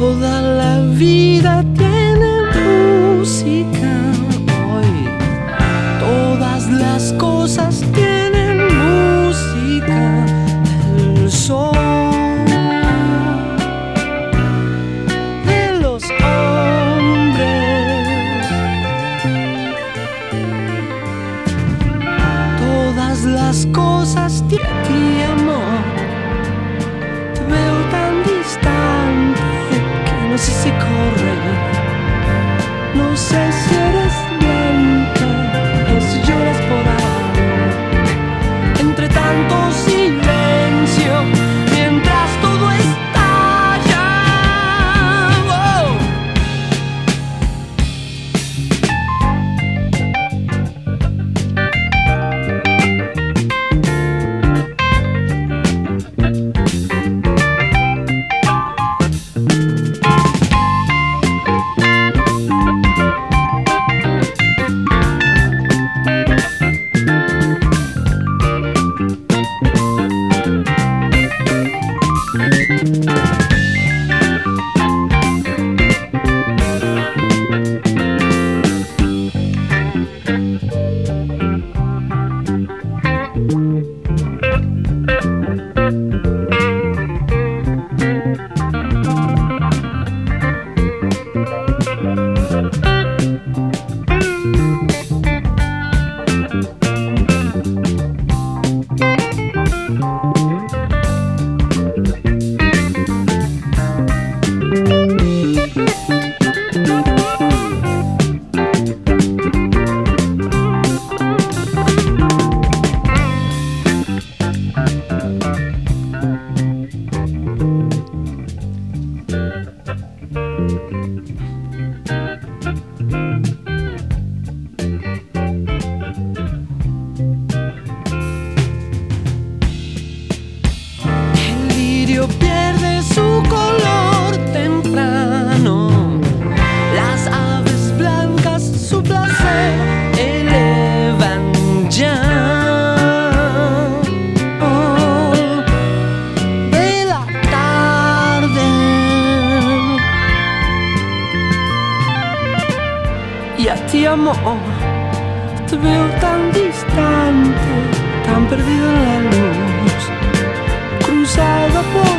Toda la vida tiene música hoy. Todas las cosas tienen música. El sol de los hombres. Todas las cosas de ti, amor. Te veo tan distante que no sé si correr, no sé si eres lenta o si lloras por algo. Entre tanto silencio, mientras todo estalla. Oh. Pierde su color temprano. Las aves blancas su placer elevan ya. Oh, de la tarde. Y a ti, amor, te veo tan distante, tan perdido en la luz, cruzado por